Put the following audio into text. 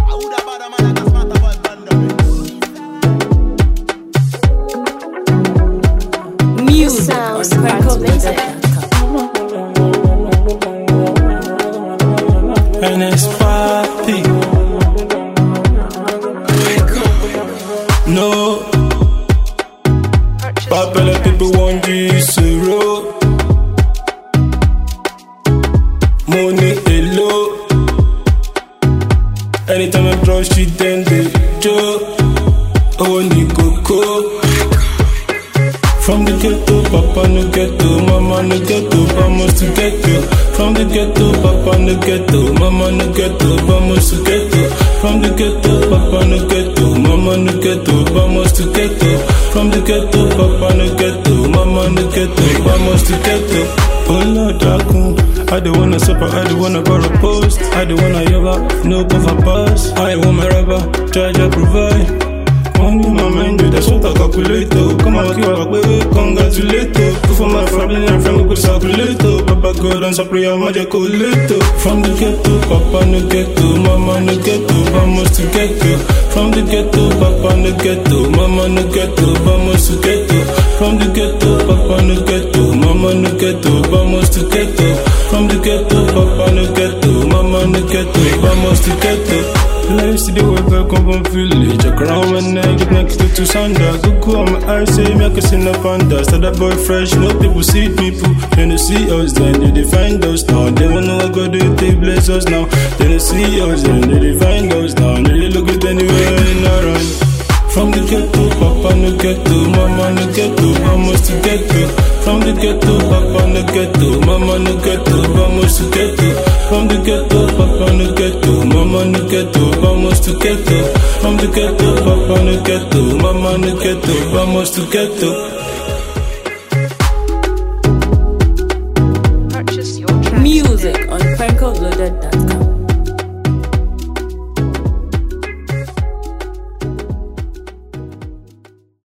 Music on PrankoLoaded.com. And it's Papi. No, popular people want this road. Money low. Anytime I draw shit, then they joke. Oh, Nico. From the ghetto, papa no ghetto, mama no ghetto, vamos to ghetto. From the ghetto, papa no ghetto, mama no ghetto, vamos to ghetto. From the ghetto, papa no ghetto, mama no ghetto, vamos to ghetto. From the ghetto, papa no ghetto, mama no ghetto, vamos to ghetto. Oh Lord, I don't wanna suffer, I don't wanna borrow post, I don't wanna ever, no cover pass. I want my rubber, try to provide. Money my mind, that's what I calculate. Come on, keep up with it, congratulate. Go for my family and friend, we could circulate. Papa God and Sapri, I'm a calculator. From the ghetto, papa no ghetto, mama no ghetto, vamos to ghetto. From the ghetto, papa no ghetto, mama no ghetto, vamos to ghetto. From the ghetto, papa no ghetto, mama no ghetto, vamos to ghetto. From the ghetto, papa no ghetto, mama no ghetto, vamos to ghetto. Life to the work, I come from village. I crown my neck, get next to Sanda. Go on my eyes, say me I can see no panda. Start that boy fresh, no people see people. Then they see us, then they find us now. They wanna know what God do, they bless us now. Then they see us, then they find us now. They look at anywhere in a run. From the ghetto, papa no ghetto, mama no ghetto, vamos to ghetto. From the ghetto, papa no ghetto, mama no ghetto, vamos to ghetto. From the ghetto, papa no ghetto, mama no ghetto, vamos to ghetto. From the ghetto, papa no ghetto, mama no ghetto, vamos to ghetto. Music on PrankoLoaded.com.